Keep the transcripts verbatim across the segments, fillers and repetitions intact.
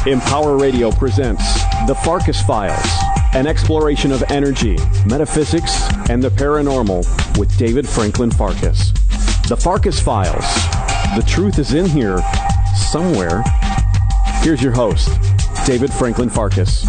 Empower Radio presents The Farkas Files, an exploration of energy, metaphysics, and the paranormal with David Franklin Farkas. The Farkas Files. The truth is in here somewhere. Here's your host, David Franklin Farkas.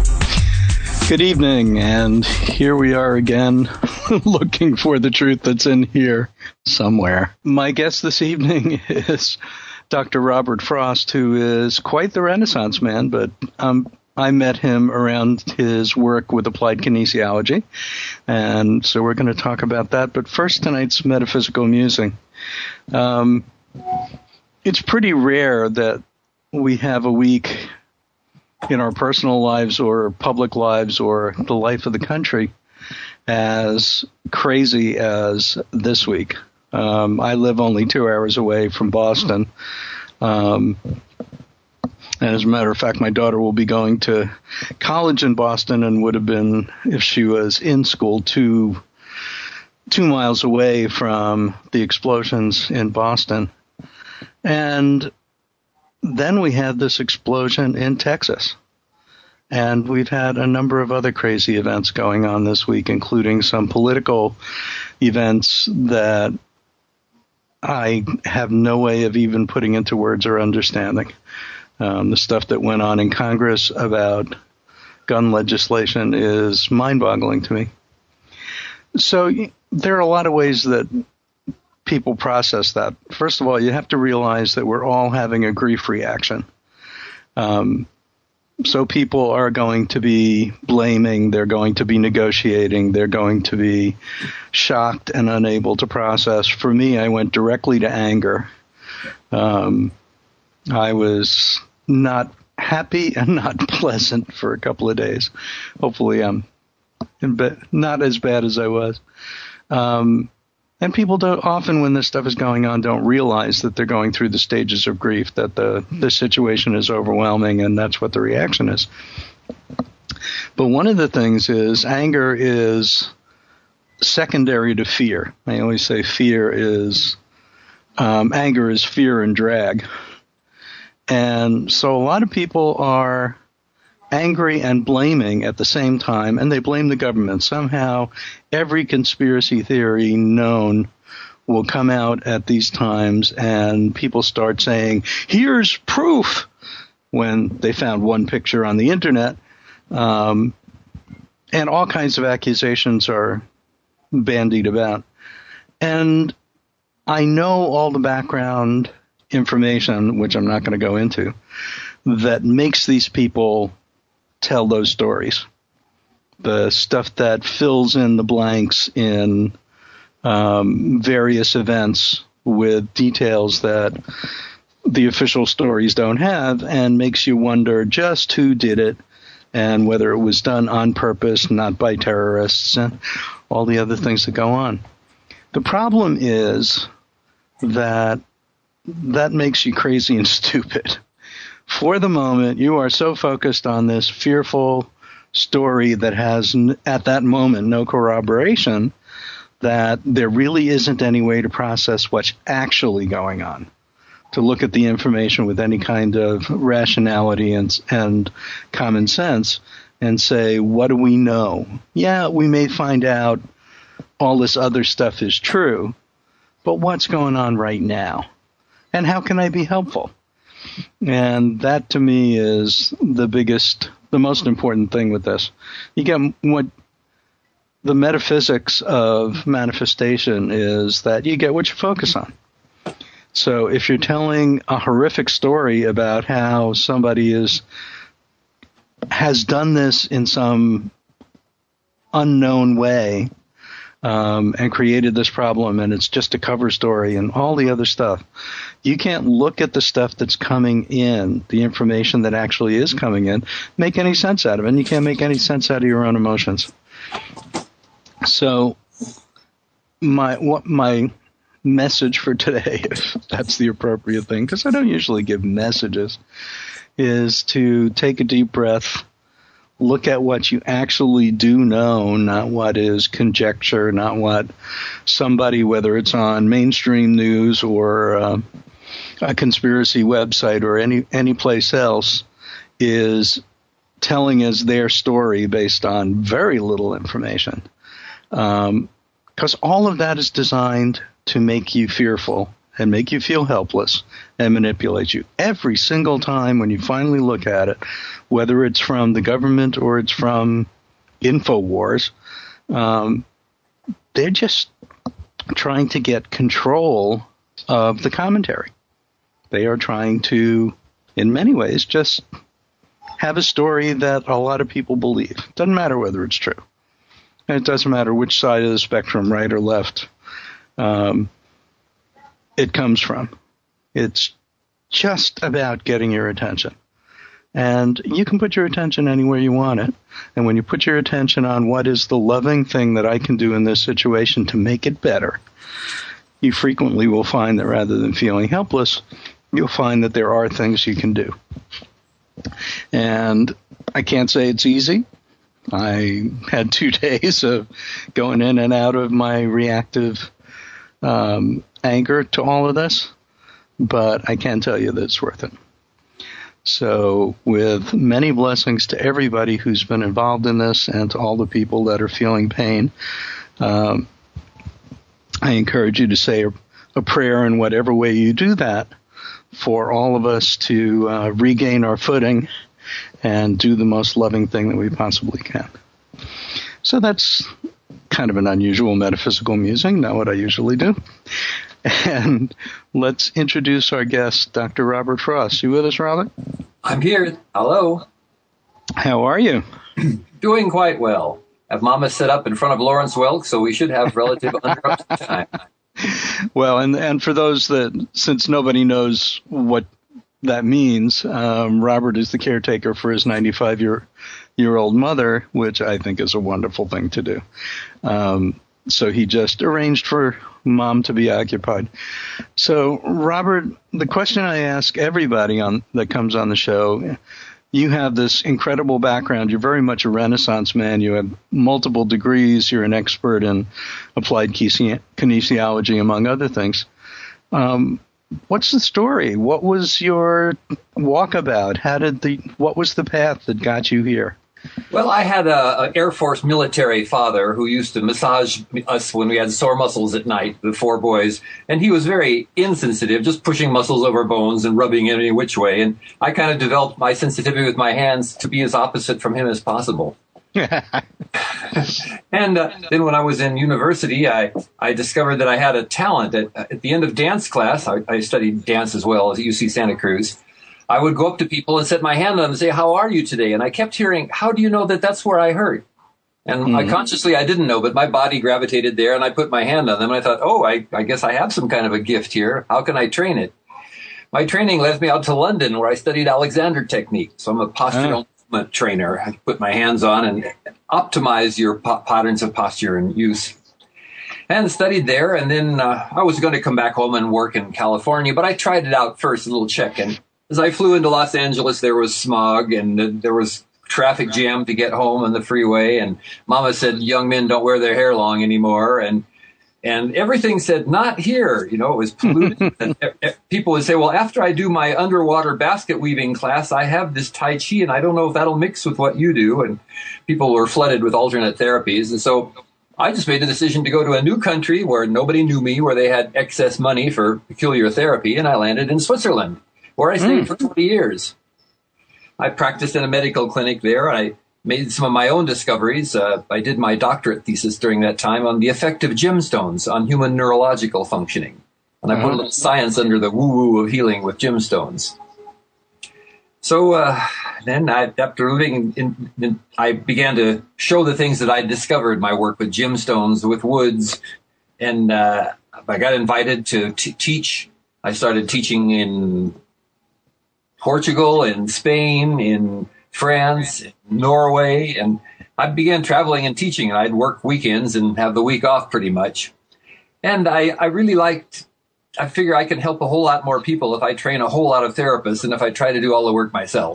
Good evening, and here we are again, looking for the truth that's in here somewhere. My guest this evening is Doctor Robert Frost, who is quite the Renaissance man, but um, I met him around his work with applied kinesiology, and so we're going to talk about that. But first, tonight's metaphysical musing. Um, it's pretty rare that we have a week in our personal lives or public lives or the life of the country as crazy as this week. Um, I live only two hours away from Boston. Um, and as a matter of fact, my daughter will be going to college in Boston and would have been, if she was in school, two, two miles away from the explosions in Boston. And then we had this explosion in Texas. And we've had a number of other crazy events going on this week, including some political events that I have no way of even putting into words or understanding. Um, the stuff that went on in Congress about gun legislation is mind-boggling to me. So there are a lot of ways that people process that. First of all, you have to realize that we're all having a grief reaction. Um, so people are going to be blaming, they're going to be negotiating, they're going to be shocked and unable to process. For me, I went directly to anger. Um, I was not happy and not pleasant for a couple of days. Hopefully I'm in be- not as bad as I was. Um, and people don't often, when this stuff is going on, don't realize that they're going through the stages of grief, that the, the situation is overwhelming, and that's what the reaction is. But one of the things is anger is secondary to fear. I always say fear is, um, anger is fear and drag. And so a lot of people are angry and blaming at the same time, and they blame the government. Somehow every conspiracy theory known will come out at these times, and people start saying, here's proof, when they found one picture on the internet. Um, and all kinds of accusations are bandied about. And I know all the background information, which I'm not going to go into, that makes these people tell those stories. The stuff that fills in the blanks in um, various events with details that the official stories don't have, and makes you wonder just who did it and whether it was done on purpose, not by terrorists, and all the other things that go on. The problem is that that makes you crazy and stupid. For the moment, you are so focused on this fearful story that has, at that moment, no corroboration, that there really isn't any way to process what's actually going on, to look at the information with any kind of rationality and, and common sense and say, what do we know? Yeah, we may find out all this other stuff is true, but what's going on right now? And how can I be helpful? And that, to me, is the biggest, the most important thing with this. You get what the metaphysics of manifestation is, that you get what you focus on. So if you're telling a horrific story about how somebody is has done this in some unknown way, Um, and created this problem, and it's just a cover story and all the other stuff, you can't look at the stuff that's coming in, the information that actually is coming in, make any sense out of it, and you can't make any sense out of your own emotions. So my what my message for today, if that's the appropriate thing, because I don't usually give messages, is to take a deep breath, look at what you actually do know, not what is conjecture, not what somebody, whether it's on mainstream news or uh, a conspiracy website or any any place else, is telling us their story based on very little information. Um, because all of that is designed to make you fearful and make you feel helpless and manipulate you. Every single time when you finally look at it, whether it's from the government or it's from InfoWars, um, they're just trying to get control of the commentary. They are trying to, in many ways, just have a story that a lot of people believe. Doesn't matter whether it's true. And it doesn't matter which side of the spectrum, right or left, um, it comes from. It's just about getting your attention. And you can put your attention anywhere you want it. And when you put your attention on what is the loving thing that I can do in this situation to make it better, you frequently will find that rather than feeling helpless, you'll find that there are things you can do. And I can't say it's easy. I had two days of going in and out of my reactive um, anger to all of this, but I can tell you that it's worth it. So with many blessings to everybody who's been involved in this and to all the people that are feeling pain, um, I encourage you to say a, a prayer in whatever way you do that for all of us to uh, regain our footing and do the most loving thing that we possibly can. So that's kind of an unusual metaphysical musing, not what I usually do. And let's introduce our guest, Doctor Robert Frost. You with us, Robert? I'm here. Hello. How are you? Doing quite well. Have Mama set up in front of Lawrence Welk, so we should have relative uninterrupted time. Well, and and for those that, since nobody knows what that means, um, Robert is the caretaker for his ninety-five-year-old mother, which I think is a wonderful thing to do. Um, so he just arranged for Mom to be occupied. So, Robert, the question I ask everybody on that comes on the show, you have this incredible background. You're very much a Renaissance man. You have multiple degrees. You're an expert in applied kinesiology, among other things. Um, what's the story? What was your walkabout? How did the? What was the path that got you here? Well, I had an Air Force military father who used to massage us when we had sore muscles at night, the four boys, and he was very insensitive, just pushing muscles over bones and rubbing it any which way. And I kind of developed my sensitivity with my hands to be as opposite from him as possible. And uh, then when I was in university, I, I discovered that I had a talent. At, at the end of dance class, I, I studied dance as well as at U C Santa Cruz. I would go up to people and set my hand on them and say, "How are you today?" And I kept hearing, "How do you know that that's where I hurt?" And mm-hmm. I consciously, I didn't know, but my body gravitated there, and I put my hand on them, and I thought, oh, I, I guess I have some kind of a gift here. How can I train it? My training led me out to London, where I studied Alexander technique. So I'm a postural oh. movement trainer. I put my hands on and optimize your po- patterns of posture and use. And studied there, and then uh, I was going to come back home and work in California, but I tried it out first, a little check, and as I flew into Los Angeles, there was smog and uh, there was traffic jam to get home on the freeway. And Mama said, young men don't wear their hair long anymore. And and everything said, not here. You know, it was polluted. And people would say, well, after I do my underwater basket weaving class, I have this Tai Chi, and I don't know if that'll mix with what you do. And people were flooded with alternate therapies. And so I just made the decision to go to a new country where nobody knew me, where they had excess money for peculiar therapy. And I landed in Switzerland, where I stayed mm. for twenty years. I practiced in a medical clinic there. I made some of my own discoveries. Uh, I did my doctorate thesis during that time on the effect of gemstones on human neurological functioning. And I put a little science under the woo-woo of healing with gemstones. So uh, then I, after living in, in, I began to show the things that I discovered, my work with gemstones, with woods. And uh, I got invited to t- teach. I started teaching in Portugal, in Spain, in France, in Norway, and I began traveling and teaching, and I'd work weekends and have the week off pretty much. And I, I really liked, I figure I can help a whole lot more people if I train a whole lot of therapists than if I try to do all the work myself.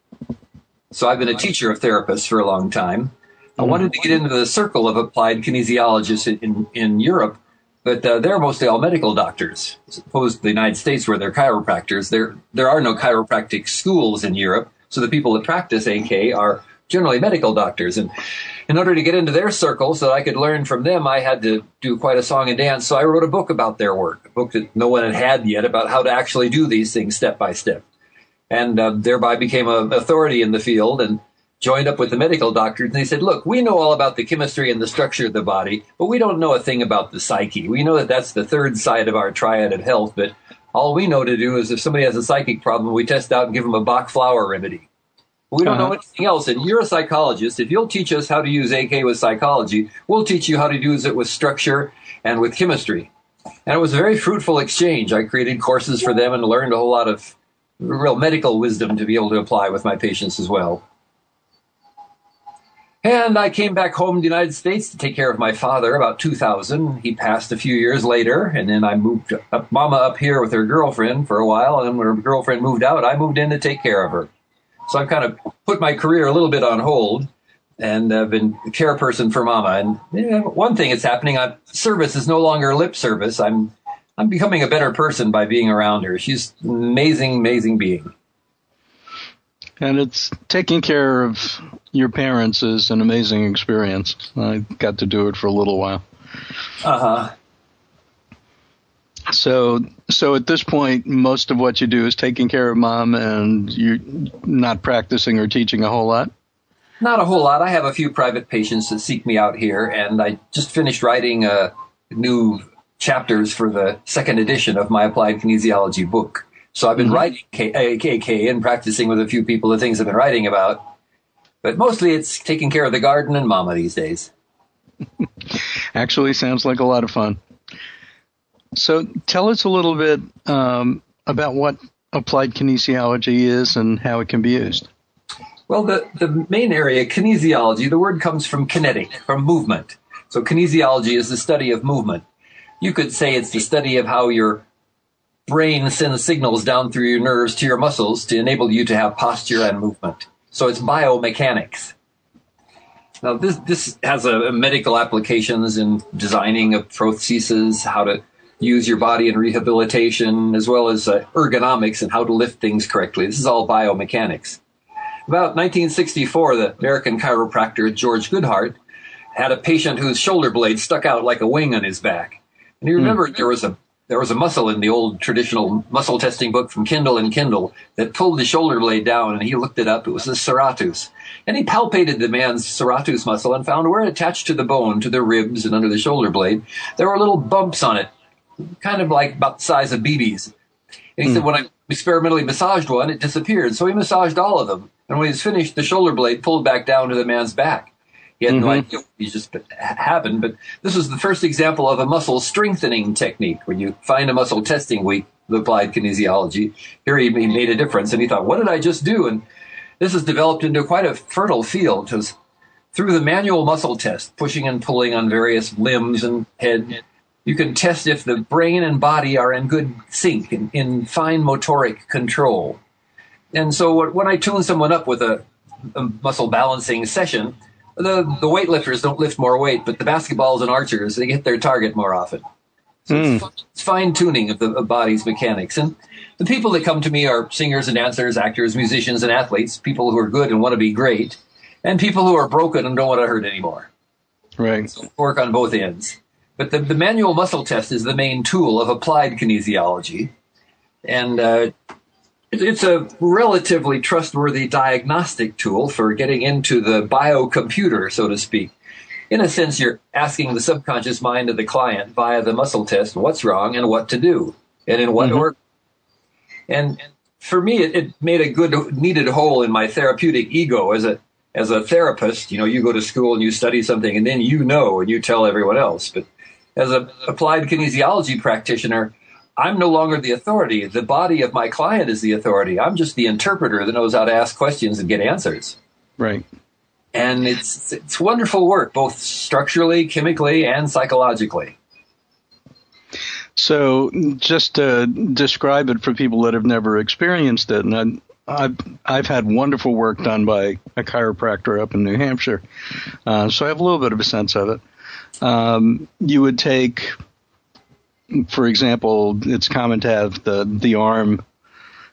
So I've been a teacher of therapists for a long time. I wanted to get into the circle of applied kinesiologists in, in, in Europe, but uh, they're mostly all medical doctors, as opposed to the United States where they're chiropractors. There there are no chiropractic schools in Europe. So the people that practice A K are generally medical doctors. And in order to get into their circle so that I could learn from them, I had to do quite a song and dance. So I wrote a book about their work, a book that no one had had yet about how to actually do these things step by step. And uh, thereby became an authority in the field and joined up with the medical doctors. And they said, look, we know all about the chemistry and the structure of the body, but we don't know a thing about the psyche. We know that that's the third side of our triad of health, but all we know to do is if somebody has a psychic problem, we test out and give them a Bach flower remedy. We don't uh-huh. know anything else. And you're a psychologist. If you'll teach us how to use A K with psychology, we'll teach you how to use it with structure and with chemistry. And it was a very fruitful exchange. I created courses for them and learned a whole lot of real medical wisdom to be able to apply with my patients as well. And I came back home to the United States to take care of my father about two thousand. He passed a few years later, and then I moved up, Mama up here with her girlfriend for a while, and then when her girlfriend moved out, I moved in to take care of her. So I've kind of put my career a little bit on hold, and I've been a care person for Mama. And you know, one thing that's happening, I, service is no longer lip service. I'm I'm becoming a better person by being around her. She's an amazing, amazing being. And it's taking care of your parents is an amazing experience. I got to do it for a little while. Uh-huh. So, so at this point, most of what you do is taking care of Mom, and you're not practicing or teaching a whole lot? Not a whole lot. I have a few private patients that seek me out here, and I just finished writing uh, new chapters for the second edition of my Applied Kinesiology book. So I've been mm-hmm. writing A K and practicing with a few people the things I've been writing about. But mostly it's taking care of the garden and Mama these days. Actually, sounds like a lot of fun. So tell us a little bit um, about what applied kinesiology is and how it can be used. Well, the, the main area, kinesiology, the word comes from kinetic, from movement. So kinesiology is the study of movement. You could say it's the study of how your brain sends signals down through your nerves to your muscles to enable you to have posture and movement. So it's biomechanics. Now, this this has a, a medical applications in designing of prostheses, how to use your body in rehabilitation, as well as uh, ergonomics and how to lift things correctly. This is all biomechanics. About nineteen sixty-four, the American chiropractor George Goodhart had a patient whose shoulder blade stuck out like a wing on his back. And he remembered mm. there was a There was a muscle in the old traditional muscle testing book from Kindle and Kindle that pulled the shoulder blade down, and he looked it up. It was the serratus. And he palpated the man's serratus muscle and found where it attached to the bone, to the ribs and under the shoulder blade, there were little bumps on it, kind of like about the size of B Bs. And he mm. said, when I experimentally massaged one, it disappeared. So he massaged all of them. And when he was finished, the shoulder blade pulled back down to the man's back. He had mm-hmm. no idea what he just happened, but this was the first example of a muscle strengthening technique. When you find a muscle testing week, the applied kinesiology, here he made a difference, and he thought, what did I just do? And this has developed into quite a fertile field, because through the manual muscle test, pushing and pulling on various limbs and head, you can test if the brain and body are in good sync, in, in fine motoric control. And so when I tune someone up with a, a muscle balancing session, The, the weightlifters don't lift more weight, but the basketballs and archers, they hit their target more often. So mm. it's, it's fine-tuning of the of body's mechanics. And the people that come to me are singers and dancers, actors, musicians, and athletes, people who are good and want to be great, and people who are broken and don't want to hurt anymore. Right. So work on both ends. But the, the manual muscle test is the main tool of applied kinesiology. And uh, it's a relatively trustworthy diagnostic tool for getting into the biocomputer, so to speak. In a sense, you're asking the subconscious mind of the client via the muscle test what's wrong and what to do, and in what mm-hmm. order. And for me, it, it made a good, needed hole in my therapeutic ego as a as a therapist. You know, you go to school and you study something, and then you know, and you tell everyone else. But as an applied kinesiology practitioner, I'm no longer the authority. The body of my client is the authority. I'm just the interpreter that knows how to ask questions and get answers. Right. And it's it's wonderful work, both structurally, chemically, and psychologically. So just to describe it for people that have never experienced it, and I, I've, I've had wonderful work done by a chiropractor up in New Hampshire, uh, so I have a little bit of a sense of it. Um, you would take... For example, it's common to have the, the arm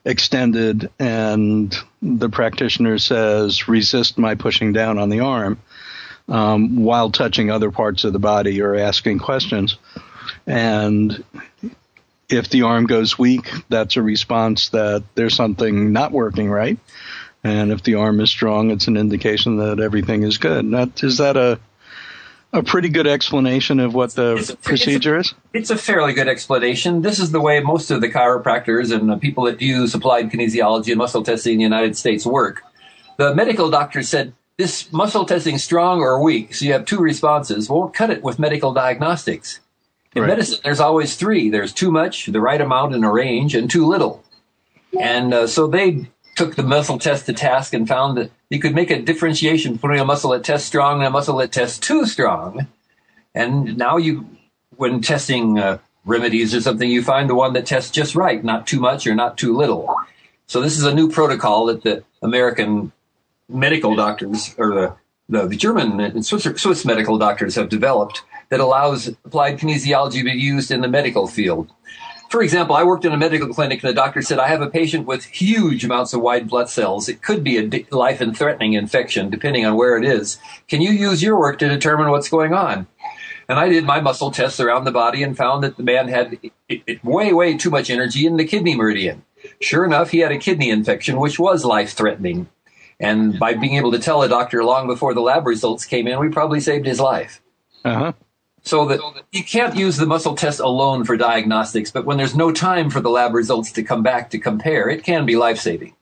extended and the practitioner says, resist my pushing down on the arm, um, while touching other parts of the body or asking questions. And if the arm goes weak, that's a response that there's something not working right. And if the arm is strong, it's an indication that everything is good. That, is that a a pretty good explanation of what the it's a, procedure it's a, is? It's a fairly good explanation. This is the way most of the chiropractors and the people that use applied kinesiology and muscle testing in the United States work. The medical doctor said, this muscle testing strong or weak, so you have two responses, won't cut it with medical diagnostics. In right. medicine, there's always three. There's too much, the right amount in a range, and too little. And uh, so they took the muscle test to task and found that you could make a differentiation between a muscle that tests strong and a muscle that tests too strong. And now you, when testing uh, remedies or something, you find the one that tests just right, not too much or not too little. So this is a new protocol that the American medical doctors, or the, the, the German and Swiss, Swiss medical doctors have developed, that allows applied kinesiology to be used in the medical field. For example, I worked in a medical clinic and the doctor said, I have a patient with huge amounts of white blood cells. It could be a life-threatening infection, depending on where it is. Can you use your work to determine what's going on? And I did my muscle tests around the body and found that the man had it, it, way, way too much energy in the kidney meridian. Sure enough, he had a kidney infection, which was life-threatening. And by being able to tell a doctor long before the lab results came in, we probably saved his life. Uh-huh. So that you can't use the muscle test alone for diagnostics, but when there's no time for the lab results to come back to compare, it can be life-saving.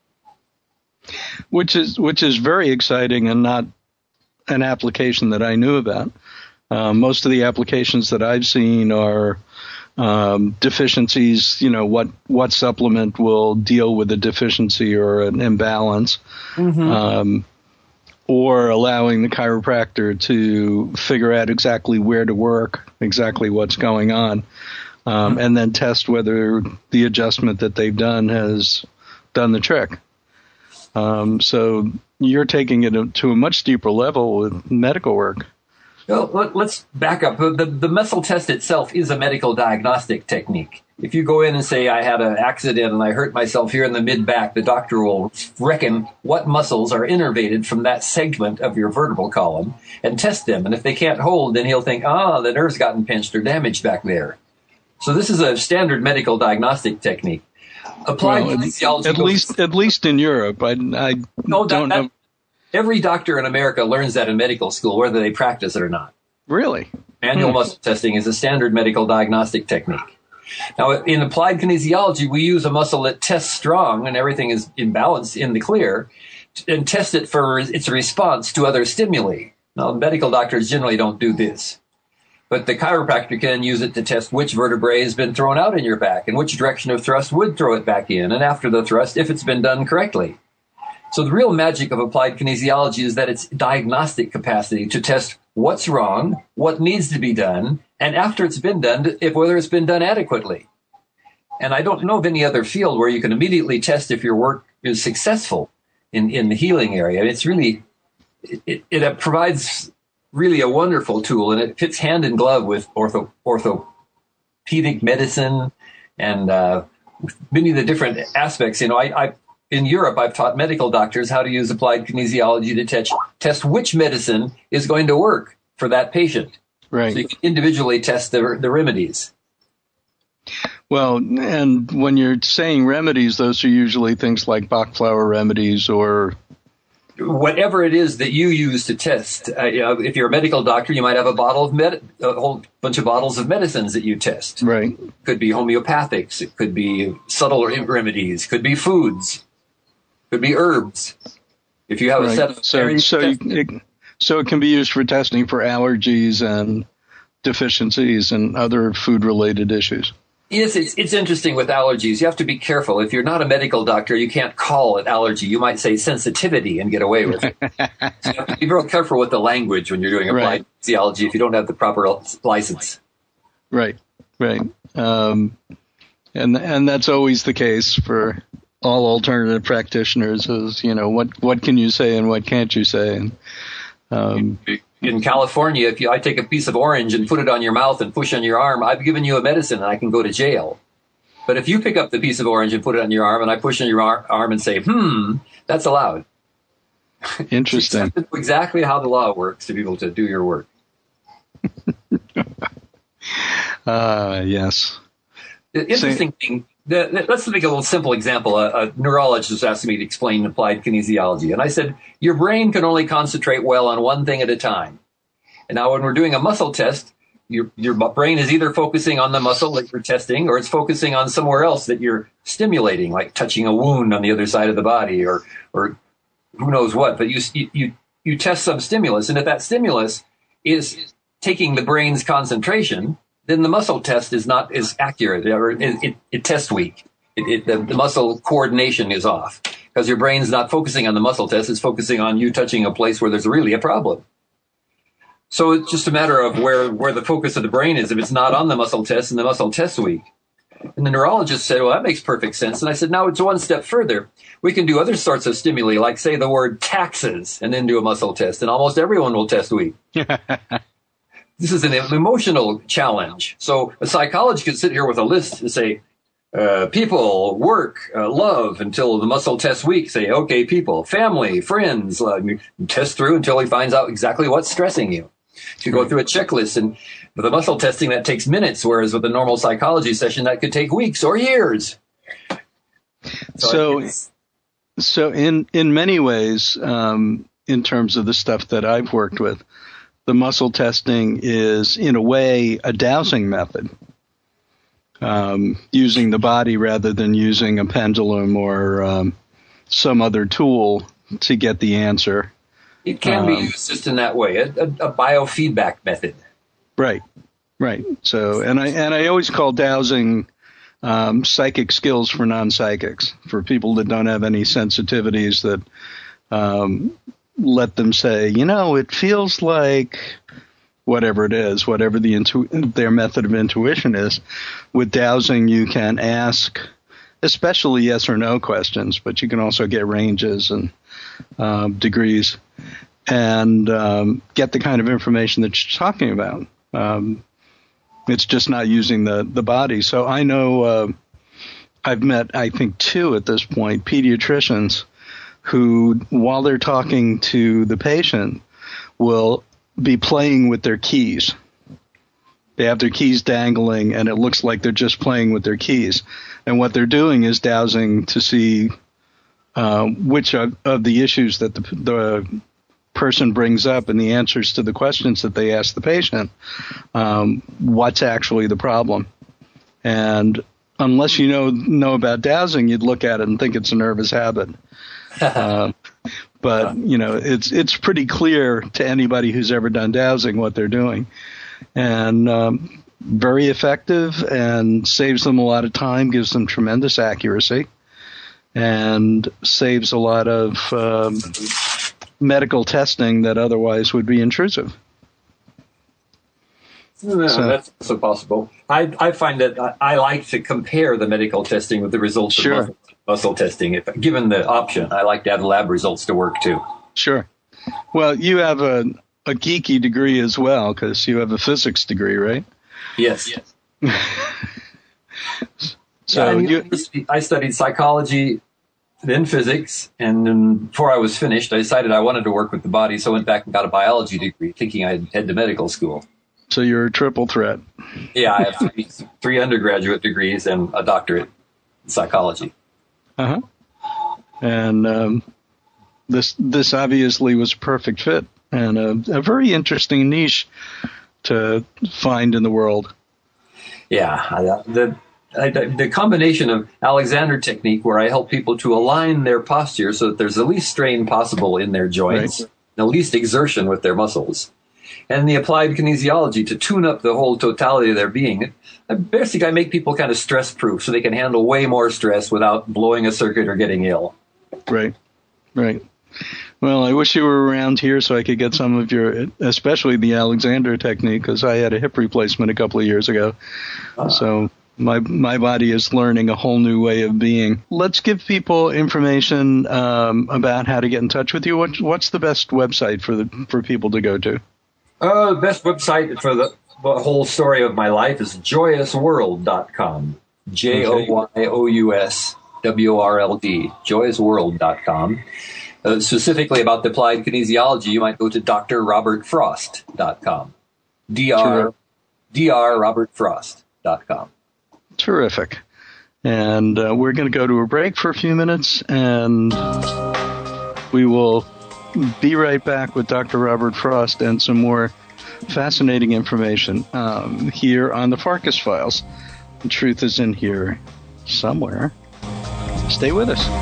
Which is which is very exciting and not an application that I knew about. Uh, most of the applications that I've seen are um, deficiencies. You know, what what supplement will deal with a deficiency or an imbalance. Mm-hmm. Um, or allowing the chiropractor to figure out exactly where to work, exactly what's going on, um, and then test whether the adjustment that they've done has done the trick. Um, so you're taking it to a much deeper level with medical work. Well, let's back up. The, the muscle test itself is a medical diagnostic technique. If you go in and say, I had an accident and I hurt myself here in the mid-back, the doctor will reckon what muscles are innervated from that segment of your vertebral column and test them. And if they can't hold, then he'll think, ah, the nerve's gotten pinched or damaged back there. So this is a standard medical diagnostic technique. Applied well, kinesiology. At least, at least in Europe. I, I no, don't that, know. That, every doctor in America learns that in medical school, whether they practice it or not. Really? Manual hmm. muscle testing is a standard medical diagnostic technique. Now, in applied kinesiology, we use a muscle that tests strong and everything is in balance in the clear and test it for its response to other stimuli. Now, medical doctors generally don't do this. But the chiropractor can use it to test which vertebrae has been thrown out in your back and which direction of thrust would throw it back in, and after the thrust, if it's been done correctly. So the real magic of applied kinesiology is that it's diagnostic capacity to test what's wrong, what needs to be done, and after it's been done, if whether it's been done adequately. And I don't know of any other field where you can immediately test if your work is successful in, in the healing area. It's really, it, it, it provides really a wonderful tool, and it fits hand in glove with ortho, orthopedic medicine and uh, many of the different aspects. You know, I, I in Europe, I've taught medical doctors how to use applied kinesiology to test, test which medicine is going to work for that patient. Right. So you can individually test the, the remedies. Well, and when you're saying remedies, those are usually things like Bach flower remedies or whatever it is that you use to test. Uh, you know, if you're a medical doctor, you might have a bottle of med- a whole bunch of bottles of medicines that you test. Right. Could be homeopathics. It could be subtle remedies. Could be foods. Could be herbs. If you have right. a set of so so you, it, so it can be used for testing for allergies and deficiencies and other food-related issues. Yes, it's it's interesting with allergies. You have to be careful. If you're not a medical doctor, you can't call it allergy. You might say sensitivity and get away with it. So you have to be real careful with the language when you're doing applied right. kinesiology if you don't have the proper license. Right, right. Um, and and that's always the case for all alternative practitioners is, you know, what, what can you say and what can't you say? And, um, in California, if you, I take a piece of orange and put it on your mouth and push on your arm, I've given you a medicine and I can go to jail. But if you pick up the piece of orange and put it on your arm, and I push on your ar- arm and say, hmm, that's allowed. Interesting. So exactly how the law works to be able to do your work. uh, yes. The interesting so, thing, the, the, let's make a little simple example. A, a neurologist asked me to explain applied kinesiology. And I said, your brain can only concentrate well on one thing at a time. And now when we're doing a muscle test, your, your brain is either focusing on the muscle that you're testing, or it's focusing on somewhere else that you're stimulating, like touching a wound on the other side of the body, or or who knows what. But you you you test some stimulus, and if that stimulus is taking the brain's concentration, then the muscle test is not as accurate, or it, it, it tests weak. It, it, the, the muscle coordination is off because your brain's not focusing on the muscle test; it's focusing on you touching a place where there's really a problem. So it's just a matter of where, where the focus of the brain is. If it's not on the muscle test and the muscle test's weak. And the neurologist said, well, that makes perfect sense. And I said, now it's one step further. We can do other sorts of stimuli, like say the word taxes, and then do a muscle test. And almost everyone will test weak. This is an emotional challenge. So a psychologist could sit here with a list and say, uh, people, work, uh, love, until the muscle tests weak. Say, okay, people, family, friends, uh, test through until he finds out exactly what's stressing you. You go through a checklist, and with the muscle testing, that takes minutes, whereas with a normal psychology session, that could take weeks or years. So, so, so in, in many ways, um, in terms of the stuff that I've worked with, the muscle testing is, in a way, a dowsing method, um, using the body rather than using a pendulum or um, some other tool to get the answer. It can be used just in that way, a, a, a biofeedback method. Right, right. So, and I and I always call dowsing um, psychic skills for non-psychics, for people that don't have any sensitivities that um, let them say, you know, it feels like whatever it is, whatever the intu- their method of intuition is. With dowsing, you can ask, especially yes or no questions, but you can also get ranges and uh, degrees, and um, get the kind of information that you're talking about. Um, it's just not using the, the body. So I know uh, I've met, I think, two at this point, pediatricians who, while they're talking to the patient, will be playing with their keys. They have their keys dangling, and it looks like they're just playing with their keys. And what they're doing is dowsing to see uh, which of, of the issues that the, the person brings up and the answers to the questions that they ask the patient, um, what's actually the problem. And unless you know know about dowsing, you'd look at it and think it's a nervous habit. uh, but, you know, it's it's pretty clear to anybody who's ever done dowsing what they're doing. And um, very effective, and saves them a lot of time, gives them tremendous accuracy, and saves a lot of um, medical testing that otherwise would be intrusive. No, so, that's also possible. I, I find that I, I like to compare the medical testing with the results sure. of muscle, muscle testing. If given the option, I like to have the lab results to work too. Sure. Well, you have a, a geeky degree as well, because you have a physics degree, right? Yes. yes. so yeah, you, I studied psychology, then physics, and then before I was finished, I decided I wanted to work with the body, so I went back and got a biology degree, thinking I'd head to medical school. So you're a triple threat. Yeah, I have three, three undergraduate degrees and a doctorate in psychology. Uh-huh. And um, this this obviously was a perfect fit, and a, a very interesting niche to find in the world. Yeah, the I, the combination of Alexander technique, where I help people to align their posture so that there's the least strain possible in their joints, right. the least exertion with their muscles, and the applied kinesiology to tune up the whole totality of their being. Basically, I make people kind of stress-proof so they can handle way more stress without blowing a circuit or getting ill. Right, right. Well, I wish you were around here so I could get some of your, especially the Alexander technique, because I had a hip replacement a couple of years ago. Uh, so my my body is learning a whole new way of being. Let's give people information um, about how to get in touch with you. What, what's the best website for the for people to go to? Uh, the best website for the, the whole story of my life is joyous world dot com. J O Y O U S W O R L D, joyous world dot com. Uh, specifically about the applied kinesiology, you might go to d r robert frost dot com. D R, D R robert frost dot com. Terrific. And uh, we're going to go to a break for a few minutes, and we will be right back with Doctor Robert Frost and some more fascinating information um, here on the Farkas Files. The truth is in here somewhere. Stay with us.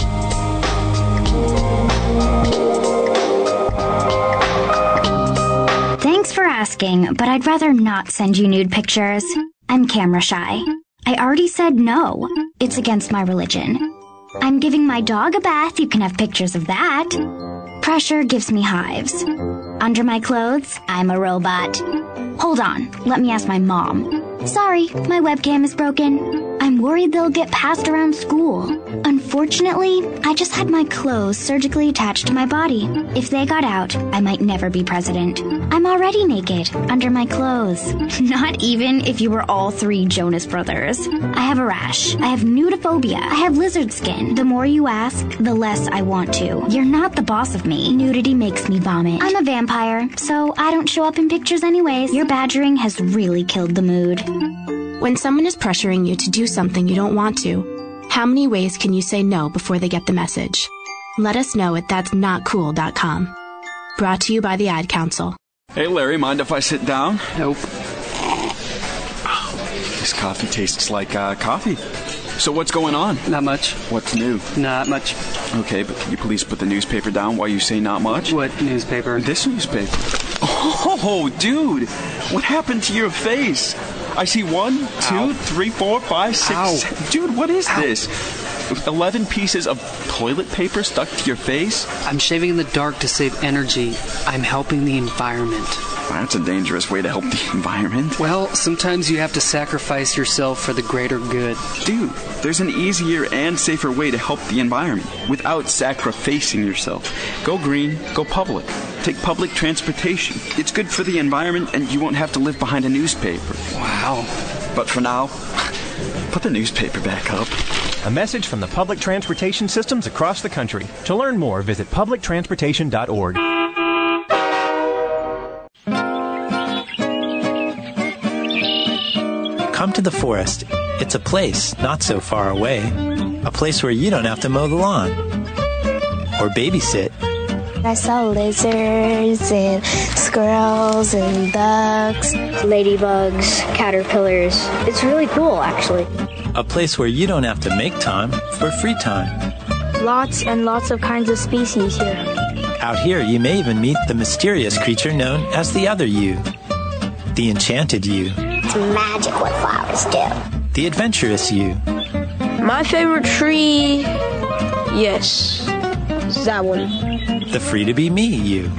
Thanks for asking, but I'd rather not send you nude pictures. I'm camera shy. I already said no. It's against my religion. I'm giving my dog a bath. You can have pictures of that. Pressure gives me hives. Under my clothes, I'm a robot. Hold on, let me ask my mom. Sorry, my webcam is broken. I'm worried they'll get passed around school. Unfortunately, I just had my clothes surgically attached to my body. If they got out, I might never be president. I'm already naked, under my clothes. Not even if you were all three Jonas Brothers. I have a rash. I have nudophobia. I have lizard skin. The more you ask, the less I want to. You're not the boss of me. Nudity makes me vomit. I'm a vampire, so I don't show up in pictures anyways. Your badgering has really killed the mood. When someone is pressuring you to do something you don't want to, how many ways can you say no before they get the message? Let us know at that's not cool dot com. Brought to you by the Ad Council. Hey, Larry, mind if I sit down? Nope. Oh, this coffee tastes like uh, coffee. So what's going on? Not much. What's new? Not much. Okay, but can you please put the newspaper down while you say not much? What newspaper? This newspaper. Oh, dude, what happened to your face? I see one, two, Ow. three, four, five, six. Ow. Seven. Dude, what is Ow. this? Eleven pieces of toilet paper stuck to your face? I'm shaving in the dark to save energy. I'm helping the environment. That's a dangerous way to help the environment. Well, sometimes you have to sacrifice yourself for the greater good. Dude, there's an easier and safer way to help the environment without sacrificing yourself. Go green, go public. Take public transportation. It's good for the environment and you won't have to live behind a newspaper. Wow. But for now, put the newspaper back up. A message from the public transportation systems across the country. To learn more, visit public transportation dot org. Come to the forest. It's a place not so far away. A place where you don't have to mow the lawn or babysit. I saw lizards and squirrels and ducks, ladybugs, caterpillars. It's really cool, actually. A place where you don't have to make time for free time. Lots and lots of kinds of species here. Out here, you may even meet the mysterious creature known as the other you. The enchanted you. It's magic what flowers do. The adventurous you. My favorite tree, yes, that one. The free-to-be-me you.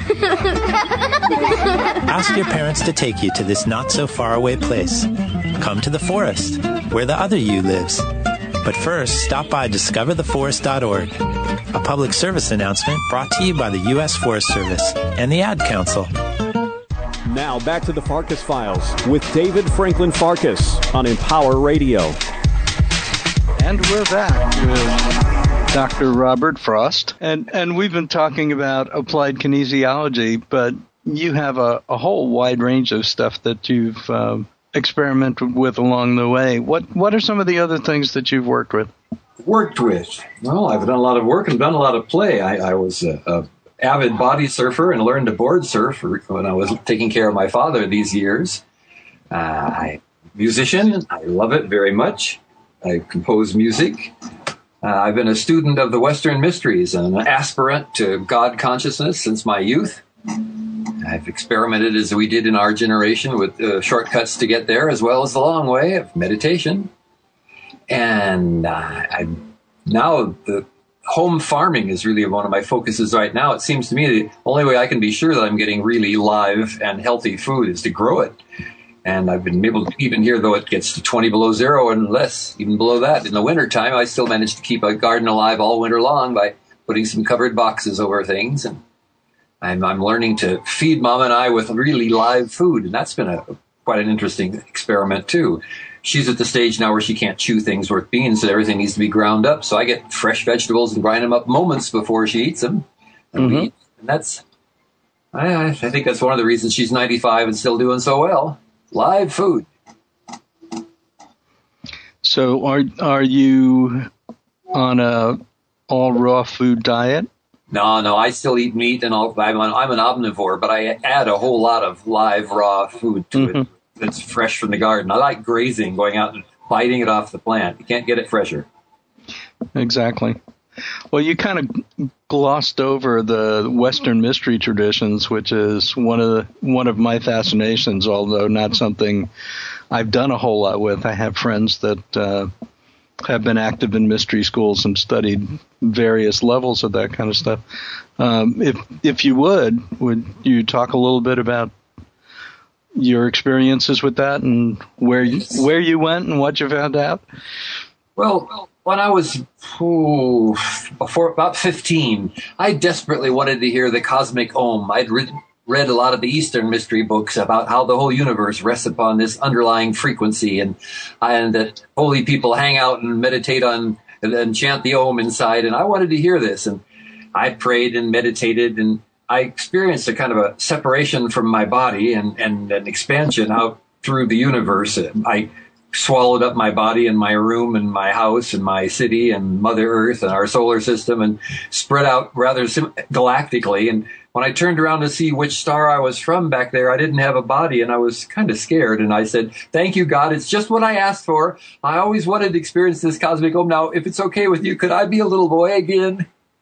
Ask your parents to take you to this not-so-far-away place. Come to the forest, where the other you lives. But first, stop by discover the forest dot org, a public service announcement brought to you by the U S Forest Service and the Ad Council. Now back to the Farkas Files with David Franklin Farkas on Empower Radio. And we're back with Doctor Robert Frost. And and we've been talking about applied kinesiology, but you have a, a whole wide range of stuff that you've uh, experimented with along the way. What what are some of the other things that you've worked with? Worked with? Well, I've done a lot of work and done a lot of play. I, I was a, a avid body surfer and learned to board surf when I was taking care of my father these years. Uh, I'm a musician. I love it very much. I compose music. Uh, I've been a student of the Western Mysteries and an aspirant to God consciousness since my youth. I've experimented, as we did in our generation, with uh, shortcuts to get there, as well as the long way of meditation. And uh, I now the home farming is really one of my focuses right now. It seems to me the only way I can be sure that I'm getting really live and healthy food is to grow it. And I've been able to, even here, though it gets to twenty below zero and less, even below that, in the wintertime, I still manage to keep a garden alive all winter long by putting some covered boxes over things. And I'm, I'm learning to feed Mom and I with really live food. And that's been a quite an interesting experiment, too. she's at the stage now where she can't chew things worth beans, so everything needs to be ground up. So I get fresh vegetables and grind them up moments before she eats them. And, Mm-hmm. we eat. And that's, I, I think that's one of the reasons she's ninety-five and still doing so well. Live food. So are are you on a all raw food diet? No, no, I still eat meat, and all, I'm, an, I'm an omnivore, but I add a whole lot of live, raw food to Mm-hmm. it that's fresh from the garden. I like grazing, going out and biting it off the plant. You can't get it fresher. Exactly. Well, you kind of glossed over the Western mystery traditions, which is one of the, one of my fascinations, although not something I've done a whole lot with. I have friends that uh, have been active in mystery schools and studied various levels of that kind of stuff. Um, if if you would, would you talk a little bit about your experiences with that and where you, where you went and what you found out? Well, when I was ooh, before about fifteen, I desperately wanted to hear the cosmic Om. I'd read, read a lot of the Eastern mystery books about how the whole universe rests upon this underlying frequency, and and that holy people hang out and meditate on and, and chant the Om inside. And I wanted to hear this, and I prayed and meditated, and I experienced a kind of a separation from my body and, and an expansion out through the universe. I swallowed up my body and my room and my house and my city and Mother Earth and our solar system and spread out rather sim- galactically. And when I turned around to see which star I was from back there, I didn't have a body, and I was kind of scared. And I said, thank you, God. It's just what I asked for. I always wanted to experience this cosmic Om. Now, if it's okay with you, could I be a little boy again?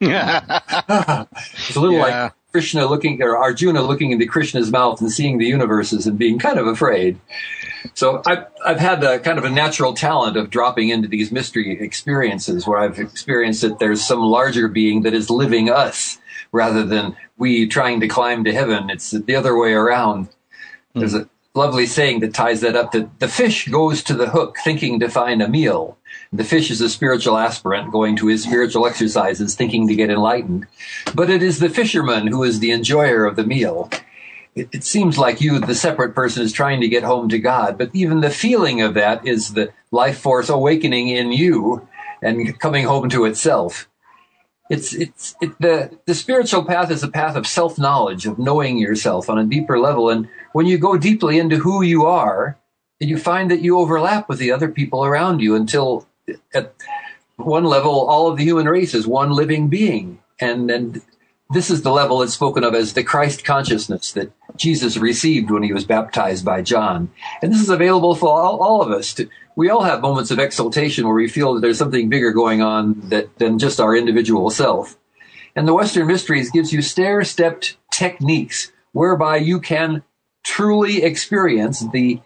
It's a little Yeah. like Krishna looking, or Arjuna looking into Krishna's mouth and seeing the universes and being kind of afraid. So I've, I've had a kind of a natural talent of dropping into these mystery experiences where I've experienced that there's some larger being that is living us rather than we trying to climb to heaven. It's the other way around. Mm. There's a lovely saying that ties that up, that the fish goes to the hook thinking to find a meal. The fish is a spiritual aspirant going to his spiritual exercises thinking to get enlightened. But it is the fisherman who is the enjoyer of the meal. It, it seems like you, the separate person, is trying to get home to God. But even the feeling of that is the life force awakening in you and coming home to itself. It's it's it, the the spiritual path is a path of self-knowledge, of knowing yourself on a deeper level. And when you go deeply into who you are, you find that you overlap with the other people around you until at one level, all of the human race is one living being. And, and this is the level that's spoken of as the Christ consciousness that Jesus received when he was baptized by John. And this is available for all, all of us. To, we all have moments of exaltation where we feel that there's something bigger going on that, than just our individual self. And the Western Mysteries gives you stair-stepped techniques whereby you can truly experience the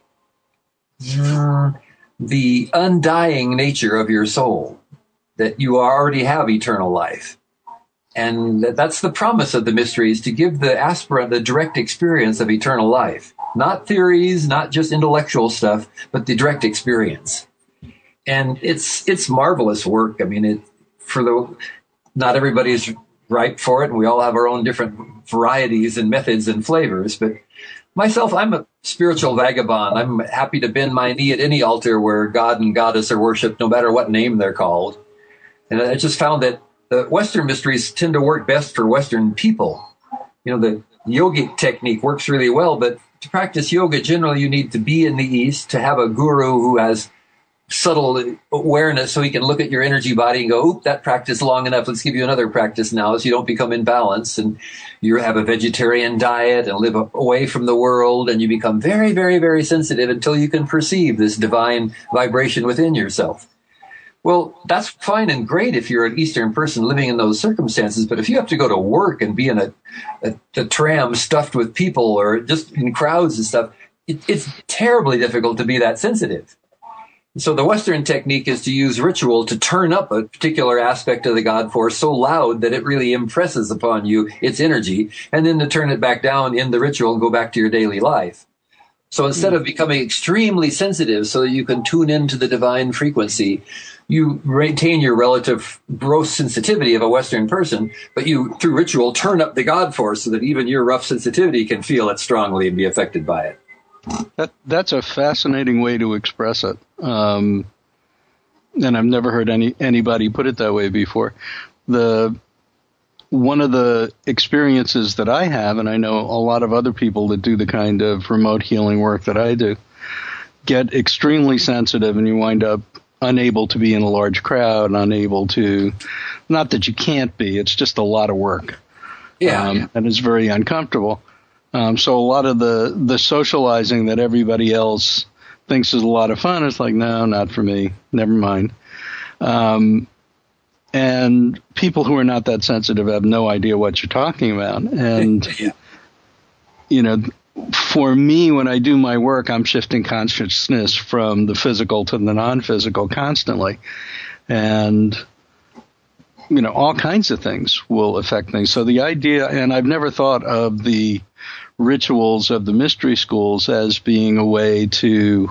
the undying nature of your soul, that you already have eternal life. And that's the promise of the mysteries, to give the aspirant the direct experience of eternal life. Not theories, not just intellectual stuff, but the direct experience. And it's it's marvelous work. I mean, it for the not everybody's ripe for it, and we all have our own different varieties and methods and flavors, but myself, I'm a spiritual vagabond. I'm happy to bend my knee at any altar where God and Goddess are worshipped, no matter what name they're called. And I just found that the Western mysteries tend to work best for Western people. You know, the yogic technique works really well, but to practice yoga, generally you need to be in the East, to have a guru who has subtle awareness so he can look at your energy body and go, oop, that practice long enough. Let's give you another practice now so you don't become imbalanced, and you have a vegetarian diet and live away from the world, and you become very, very, very sensitive until you can perceive this divine vibration within yourself. Well, that's fine and great if you're an Eastern person living in those circumstances, but if you have to go to work and be in a, a, a tram stuffed with people or just in crowds and stuff, it, it's terribly difficult to be that sensitive. So the Western technique is to use ritual to turn up a particular aspect of the God force so loud that it really impresses upon you its energy, and then to turn it back down in the ritual and go back to your daily life. So instead of becoming extremely sensitive so that you can tune into the divine frequency, you retain your relative gross sensitivity of a Western person, but you, through ritual, turn up the God force so that even your rough sensitivity can feel it strongly and be affected by it. That that's a fascinating way to express it, um, and I've never heard any anybody put it that way before. The one of the experiences that I have, and I know a lot of other people that do the kind of remote healing work that I do, get extremely sensitive, and you wind up unable to be in a large crowd, unable to, not that you can't be, it's just a lot of work. Yeah, um, yeah. and it's very uncomfortable. Um, so a lot of the, the socializing that everybody else thinks is a lot of fun, it's like, no, not for me. Never mind. Um, and people who are not that sensitive have no idea what you're talking about. And, yeah. you know, for me, when I do my work, I'm shifting consciousness from the physical to the non-physical constantly. And, you know, all kinds of things will affect things. So the idea, and I've never thought of the rituals of the mystery schools as being a way to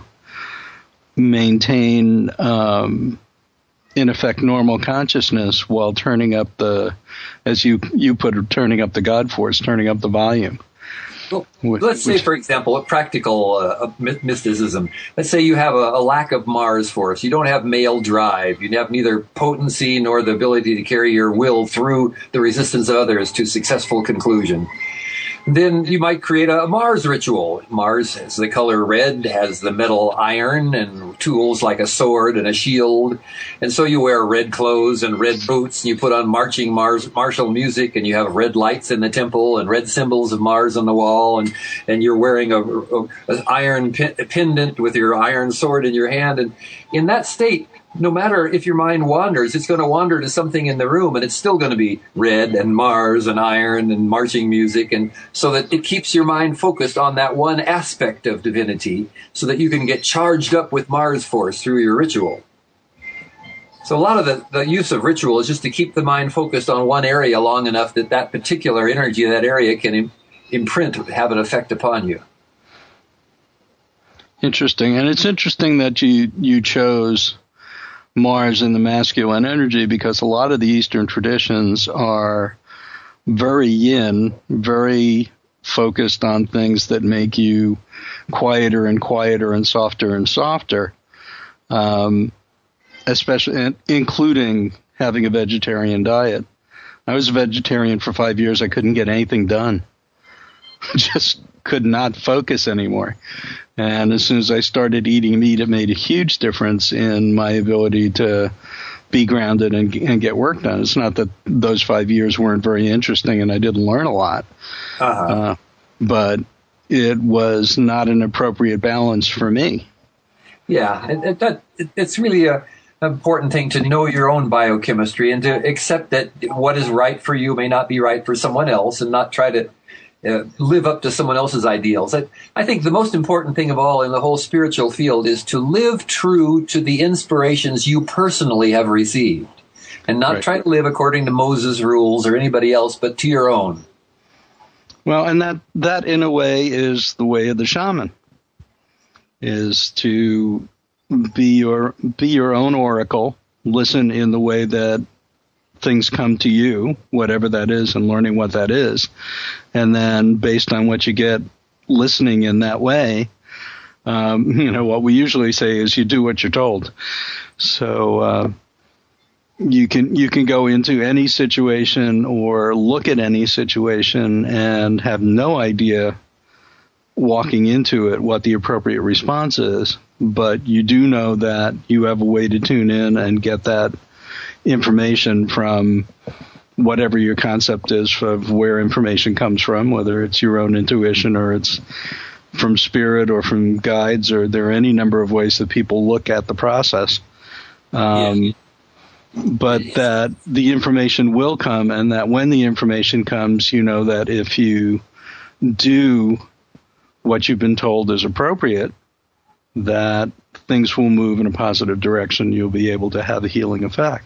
maintain, um, in effect, normal consciousness while turning up the, as you you put it, turning up the God force, turning up the volume. Well, let's say, for example, a practical uh, mysticism. Let's say you have a, a lack of Mars force. You don't have male drive. You have neither potency nor the ability to carry your will through the resistance of others to successful conclusion. Then you might create a Mars ritual. Mars has the color red, has the metal iron and tools like a sword and a shield. And so you wear red clothes and red boots, and you put on marching Mars martial music, and you have red lights in the temple and red symbols of Mars on the wall, and, and you're wearing a, a, a iron pin, a pendant with your iron sword in your hand. And in that state, no matter if your mind wanders, it's going to wander to something in the room, and it's still going to be red and Mars and iron and marching music, and so that it keeps your mind focused on that one aspect of divinity so that you can get charged up with Mars force through your ritual. So a lot of the, the use of ritual is just to keep the mind focused on one area long enough that that particular energy of that area can im- imprint, have an effect upon you. Interesting. And it's interesting that you, you chose Mars and the masculine energy, because a lot of the Eastern traditions are very yin, very focused on things that make you quieter and quieter and softer and softer, um, especially including having a vegetarian diet. I was a vegetarian for five years. I couldn't get anything done. Just could not focus anymore. And as soon as I started eating meat, it made a huge difference in my ability to be grounded and, and get work done. It's not that those five years weren't very interesting and I didn't learn a lot, uh-huh. uh, but it was not an appropriate balance for me. Yeah, it, it, that, it, it's really a an important thing to know your own biochemistry and to accept that what is right for you may not be right for someone else, and not try to Uh, live up to someone else's ideals. I, I think the most important thing of all in the whole spiritual field is to live true to the inspirations you personally have received, and not right. try to live according to Moses' rules or anybody else, but to your own. Well, and that, that in a way is the way of the shaman, is to be your, be your own oracle, listen in the way that things come to you, whatever that is, and learning what that is. And then based on what you get listening in that way, um, you know, what we usually say is you do what you're told. So uh, you can you can go into any situation or look at any situation and have no idea walking into it what the appropriate response is. But you do know that you have a way to tune in and get that information from whatever your concept is of where information comes from, whether it's your own intuition or it's from spirit or from guides, or there are any number of ways that people look at the process. Um, yeah. But that the information will come, and that when the information comes, you know that if you do what you've been told is appropriate, that things will move in a positive direction. You'll be able to have a healing effect.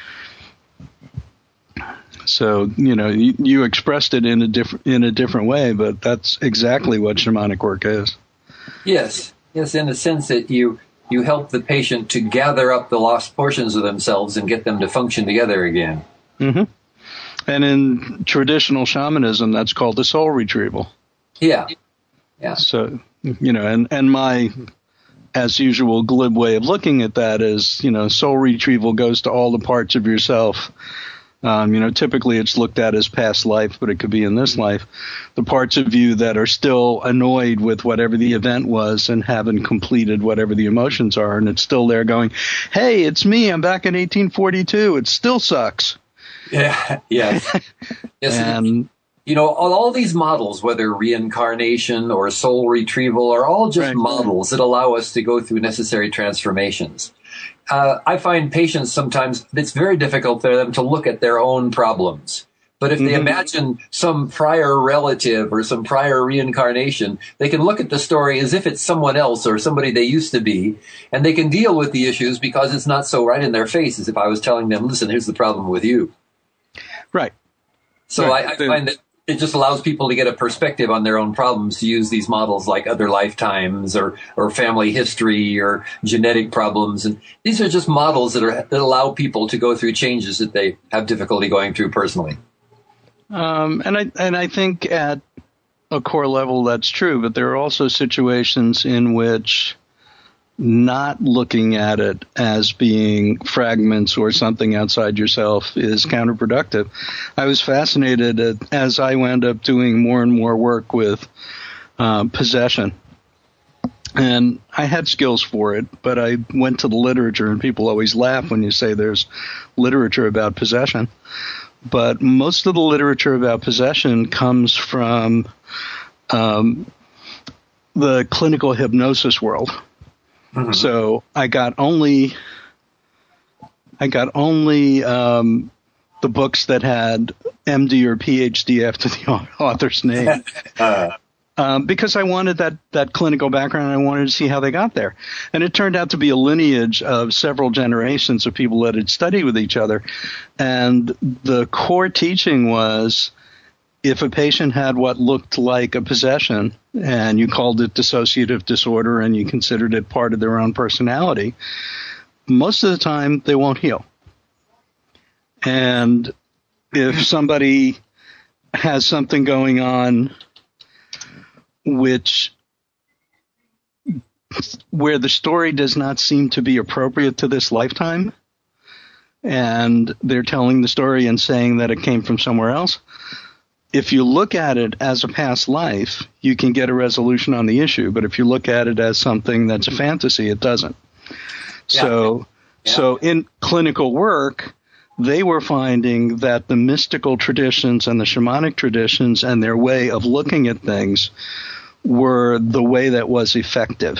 So, you know, you, you expressed it in a different in a different way, but that's exactly what shamanic work is. Yes, yes, in the sense that you you help the patient to gather up the lost portions of themselves and get them to function together again. Mm-hmm. And in traditional shamanism, that's called the soul retrieval. Yeah, yeah. So, You know, and, and my, as usual, glib way of looking at that is, you know, soul retrieval goes to all the parts of yourself. Um, you know, typically it's looked at as past life, but it could be in this life. The parts of you that are still annoyed with whatever the event was and haven't completed whatever the emotions are, and it's still there going, hey, it's me, I'm back in eighteen forty-two, it still sucks. Yeah, yes. yes and, you know, all, all these models, whether reincarnation or soul retrieval, are all just right. models that allow us to go through necessary transformations. Uh, I find patients sometimes, it's very difficult for them to look at their own problems. But if they mm-hmm. imagine some prior relative or some prior reincarnation, they can look at the story as if it's someone else or somebody they used to be, and they can deal with the issues because it's not so right in their face as if I was telling them, listen, here's the problem with you. Right. So right. I, I find that it just allows people to get a perspective on their own problems to use these models like other lifetimes or, or family history or genetic problems. And these are just models that are that allow people to go through changes that they have difficulty going through personally. Um, and I and I think at a core level that's true, but there are also situations in which not looking at it as being fragments or something outside yourself is counterproductive. I was fascinated at, as I wound up doing more and more work with uh, possession. And I had skills for it, but I went to the literature, and people always laugh when you say there's literature about possession. But most of the literature about possession comes from um, the clinical hypnosis world. Mm-hmm. So I got only, I got only um, the books that had M D or P H D after the author's name, uh. um, because I wanted that that clinical background. And I wanted to see how they got there, and it turned out to be a lineage of several generations of people that had studied with each other, and the core teaching was, if a patient had what looked like a possession and you called it dissociative disorder and you considered it part of their own personality, most of the time they won't heal. And if somebody has something going on which where the story does not seem to be appropriate to this lifetime, and they're telling the story and saying that it came from somewhere else, if you look at it as a past life, you can get a resolution on the issue. But if you look at it as something that's a fantasy, it doesn't. Yeah. So, yeah. so in clinical work, they were finding that the mystical traditions and the shamanic traditions and their way of looking at things were the way that was effective.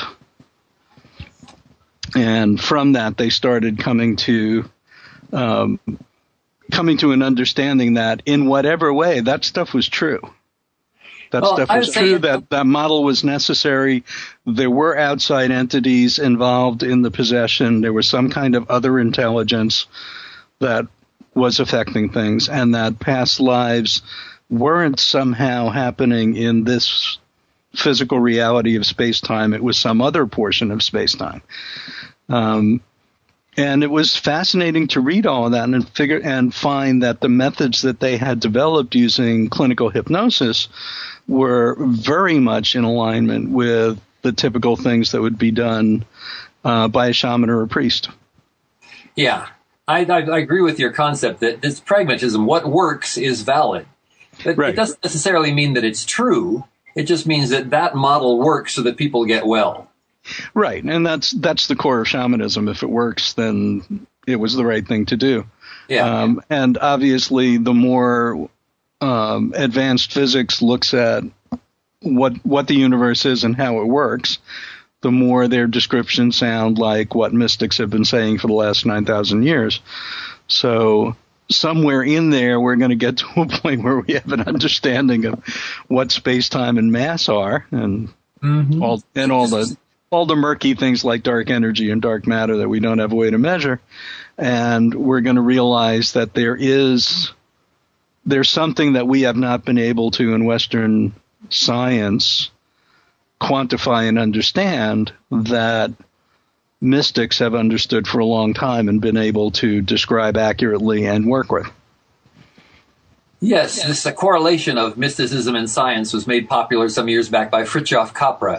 And from that, they started coming to um, coming to an understanding that in whatever way, that stuff was true. That well, stuff was, was true, saying, that that model was necessary. There were outside entities involved in the possession. There was some kind of other intelligence that was affecting things, and that past lives weren't somehow happening in this physical reality of space-time. It was some other portion of space-time. Um, and it was fascinating to read all of that and figure and find that the methods that they had developed using clinical hypnosis were very much in alignment with the typical things that would be done uh, by a shaman or a priest. Yeah, I, I, I agree with your concept that this pragmatism, what works is valid. It, right. It doesn't necessarily mean that it's true. It just means that that model works so that people get well. Right, and that's that's the core of shamanism. If it works, then it was the right thing to do. Yeah. Um, and obviously, the more um, advanced physics looks at what what the universe is and how it works, the more their descriptions sound like what mystics have been saying for the last nine thousand years. So somewhere in there, we're going to get to a point where we have an understanding of what space-time and mass are, and mm-hmm. all and all the all the murky things like dark energy and dark matter that we don't have a way to measure. And we're going to realize that there is there's something that we have not been able to in Western science quantify and understand that mystics have understood for a long time and been able to describe accurately and work with. Yes, yes. This uh, correlation of mysticism and science was made popular some years back by Fritjof Capra.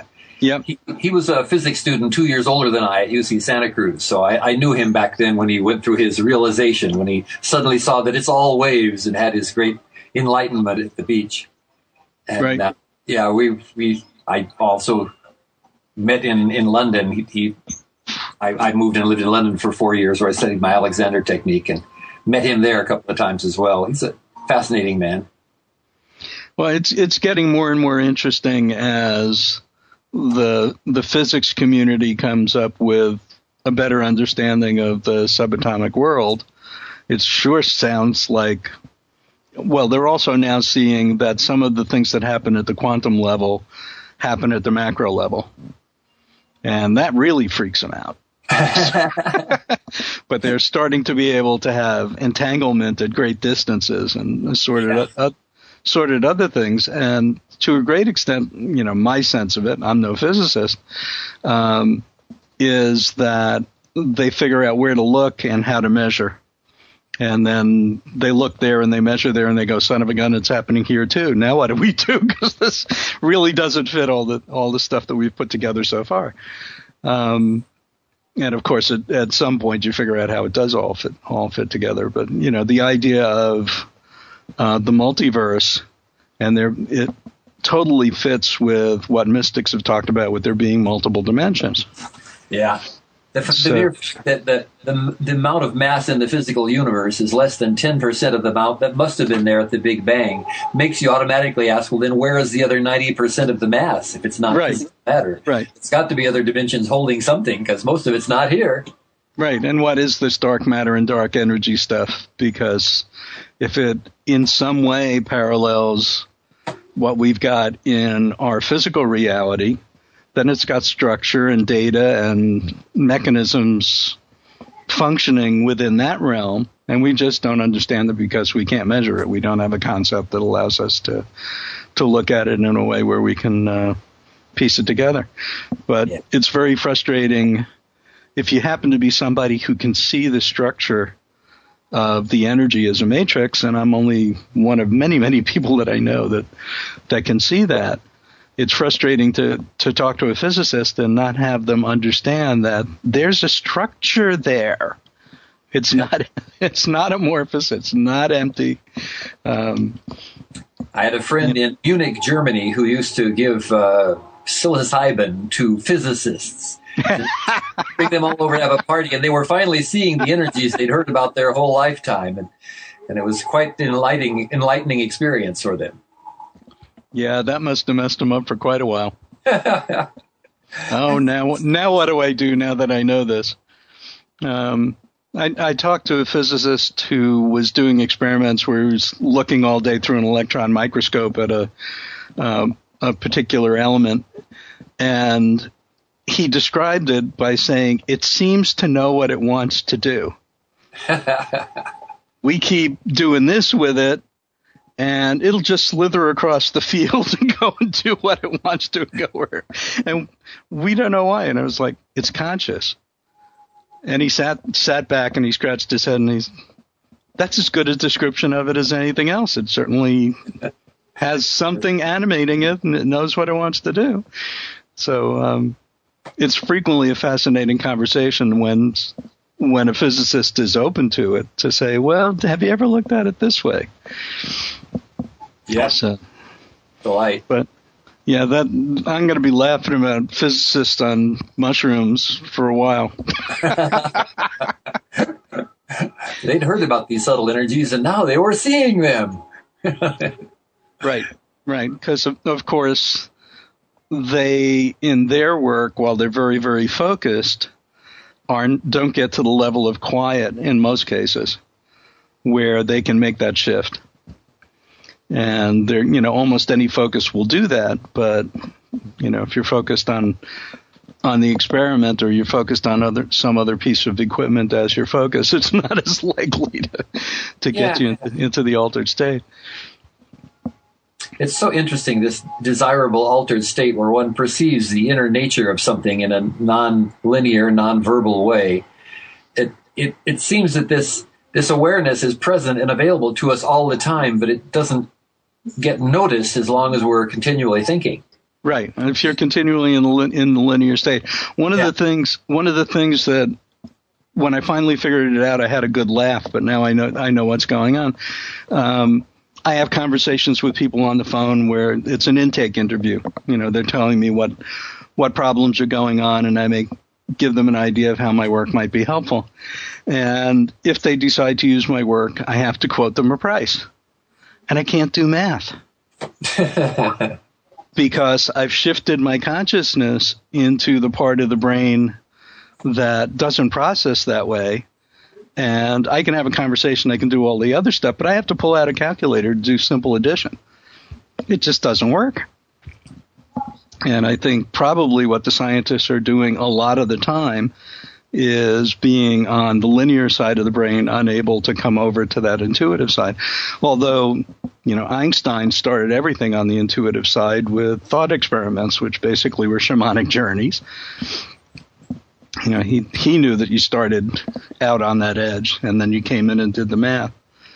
Yep. He, he was a physics student two years older than I at U C Santa Cruz. So I, I knew him back then when he went through his realization, when he suddenly saw that it's all waves and had his great enlightenment at the beach. And, right. Uh, yeah, we, we, I also met in, in London. He, he I, I moved and lived in London for four years where I studied my Alexander technique and met him there a couple of times as well. He's a fascinating man. Well, it's, it's getting more and more interesting as the the physics community comes up with a better understanding of the subatomic world. It sure sounds like, well, they're also now seeing that some of the things that happen at the quantum level happen at the macro level. And that really freaks them out. But they're starting to be able to have entanglement at great distances and sorted yeah. uh, sorted other things. And to a great extent, you know, my sense of it, I'm no physicist, um, is that they figure out where to look and how to measure. And then they look there and they measure there and they go, son of a gun, it's happening here too. Now what do we do? Because this really doesn't fit all the all the stuff that we've put together so far. Um, and of course, at, at some point you figure out how it does all fit all fit together. But you know, the idea of uh, the multiverse, and there it totally fits with what mystics have talked about with there being multiple dimensions. Yeah. The, the, So- mere, the, the, the, the amount of mass in the physical universe is less than ten percent of the amount that must have been there at the Big Bang. Makes you automatically ask, well, then where is the other ninety percent of the mass if it's not Right. physical matter? Right. It's got to be other dimensions holding something because most of it's not here. Right. And what is this dark matter and dark energy stuff? Because if it in some way parallels what we've got in our physical reality, then it's got structure and data and mechanisms functioning within that realm. And we just don't understand it because we can't measure it. We don't have a concept that allows us to to look at it in a way where we can uh, piece it together. But Yeah. it's very frustrating if you happen to be somebody who can see the structure of the energy as a matrix, and I'm only one of many, many people that I know that that can see that. It's frustrating to, to talk to a physicist and not have them understand that there's a structure there. It's not it's not amorphous. It's not empty. Um, I had a friend in Munich, Germany, who used to give uh, psilocybin to physicists. Bring them all over to have a party, and they were finally seeing the energies they'd heard about their whole lifetime, and, and it was quite an enlightening, enlightening experience for them. yeah, that must have messed them up for quite a while. Oh, now now what do I do now that I know this? Um, I, I talked to a physicist who was doing experiments where he was looking all day through an electron microscope at a um, a particular element, and he described it by saying, it seems to know what it wants to do. We keep doing this with it, and it'll just slither across the field and go and do what it wants to go where. And we don't know why. And I was like, it's conscious. And he sat sat back and he scratched his head and he's, that's as good a description of it as anything else. It certainly has something animating it and it knows what it wants to do. So um, it's frequently a fascinating conversation when when a physicist is open to it to say, well, have you ever looked at it this way? Yes. So, Delight. but yeah, that I'm going to be laughing about physicists on mushrooms for a while. They'd heard about these subtle energies, and now they were seeing them. Right, right. Because, of, of course, they, in their work, while they're very, very focused, aren't, don't get to the level of quiet in most cases where they can make that shift. And they're, you know, almost any focus will do that. But, you know, if you're focused on on the experiment or you're focused on other some other piece of equipment as your focus, it's not as likely to, to get Yeah. you into, into the altered state. It's so interesting, this desirable altered state where one perceives the inner nature of something in a non-linear, non-verbal way. It, it, it seems that this, this awareness is present and available to us all the time, but it doesn't get noticed as long as we're continually thinking. Right. And if you're continually in the in the linear state, one of yeah. the things one of the things that when I finally figured it out, I had a good laugh, but now I know I know what's going on. Um, I have conversations with people on the phone where it's an intake interview. You know, they're telling me what what problems are going on, and I may give them an idea of how my work might be helpful. And if they decide to use my work, I have to quote them a price. And I can't do math. Because I've shifted my consciousness into the part of the brain that doesn't process that way. And I can have a conversation, I can do all the other stuff, but I have to pull out a calculator to do simple addition. It just doesn't work. And I think probably what the scientists are doing a lot of the time is being on the linear side of the brain, unable to come over to that intuitive side. Although, you know, Einstein started everything on the intuitive side with thought experiments, which basically were shamanic journeys. You know, he, he knew that you started out on that edge, and then you came in and did the math.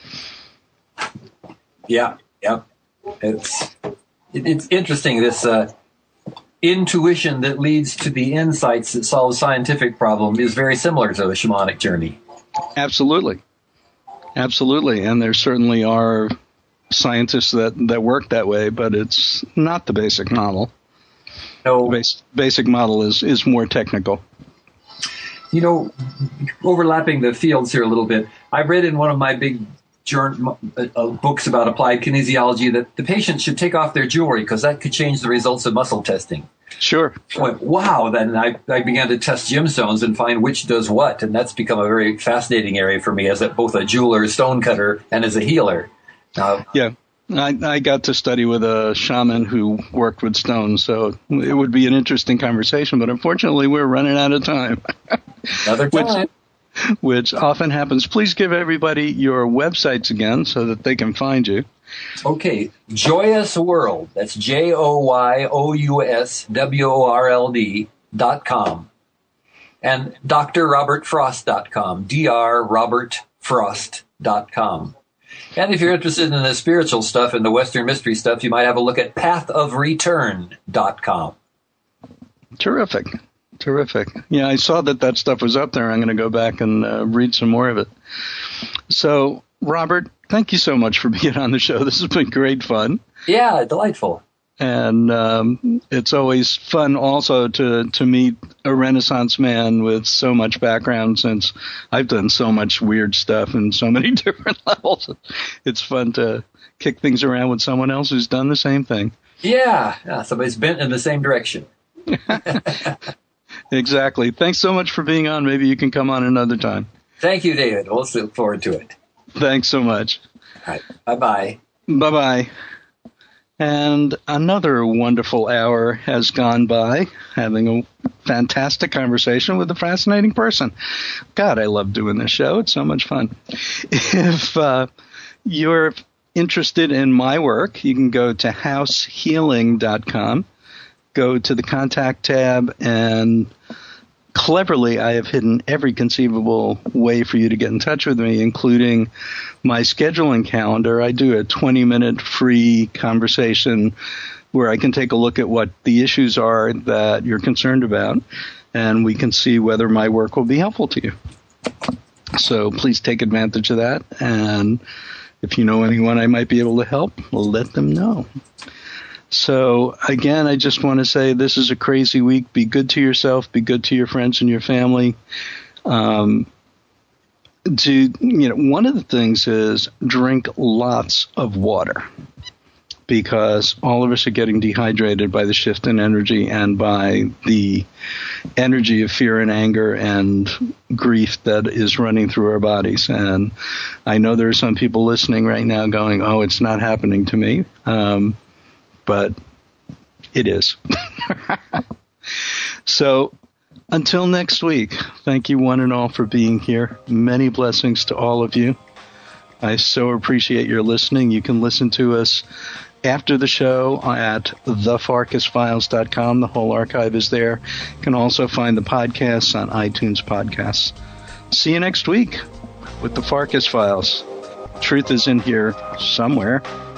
Yeah, yeah. It's, it, it's interesting, this uh, intuition that leads to the insights that solve scientific problem is very similar to the shamanic journey. Absolutely. Absolutely. And there certainly are scientists that, that work that way, but it's not the basic model. No. The base, basic model is, is more technical. You know, overlapping the fields here a little bit, I read in one of my big journal, uh, books about applied kinesiology that the patient should take off their jewelry because that could change the results of muscle testing. Sure. I went, wow. Then I, I began to test gemstones and find which does what. And that's become a very fascinating area for me as a, both a jeweler, stone cutter, and as a healer. Uh, yeah. I, I got to study with a shaman who worked with stones, so it would be an interesting conversation. But unfortunately, we're running out of time. Another time. Which, which often happens. Please give everybody your websites again so that they can find you. Okay. Joyous World. That's J O Y O U S W O R L D dot com. And D R Robert Frost dot com. D R Robert Frost dot com. And if you're interested in the spiritual stuff and the Western mystery stuff, you might have a look at path of return dot com. Terrific. Terrific. Yeah, I saw that that stuff was up there. I'm going to go back and uh, read some more of it. So, Robert, thank you so much for being on the show. This has been great fun. Yeah, delightful. And um, it's always fun also to, to meet a Renaissance man with so much background, since I've done so much weird stuff in so many different levels. It's fun to kick things around with someone else who's done the same thing. Yeah, yeah, somebody's bent in the same direction. Exactly. Thanks so much for being on. Maybe you can come on another time. Thank you, David. We'll look forward to it. Thanks so much. All right. Bye-bye. Bye-bye. And another wonderful hour has gone by, having a fantastic conversation with a fascinating person. God, I love doing this show. It's so much fun. If uh, you're interested in my work, you can go to house healing dot com, go to the contact tab, and cleverly, I have hidden every conceivable way for you to get in touch with me, including my scheduling calendar. I do a twenty-minute free conversation where I can take a look at what the issues are that you're concerned about, and we can see whether my work will be helpful to you. So please take advantage of that, and if you know anyone I might be able to help, let them know. So, again, I just want to say this is a crazy week. Be good to yourself. Be good to your friends and your family. Um, to, you know, one of the things is drink lots of water, because all of us are getting dehydrated by the shift in energy and by the energy of fear and anger and grief that is running through our bodies. And I know there are some people listening right now going, oh, it's not happening to me. Um, But it is. So until next week, thank you one and all for being here. Many blessings to all of you. I so appreciate your listening. You can listen to us after the show at the farkas files dot com. The whole archive is there. You can also find the podcasts on iTunes Podcasts. See you next week with the Farkas Files. Truth is in here somewhere.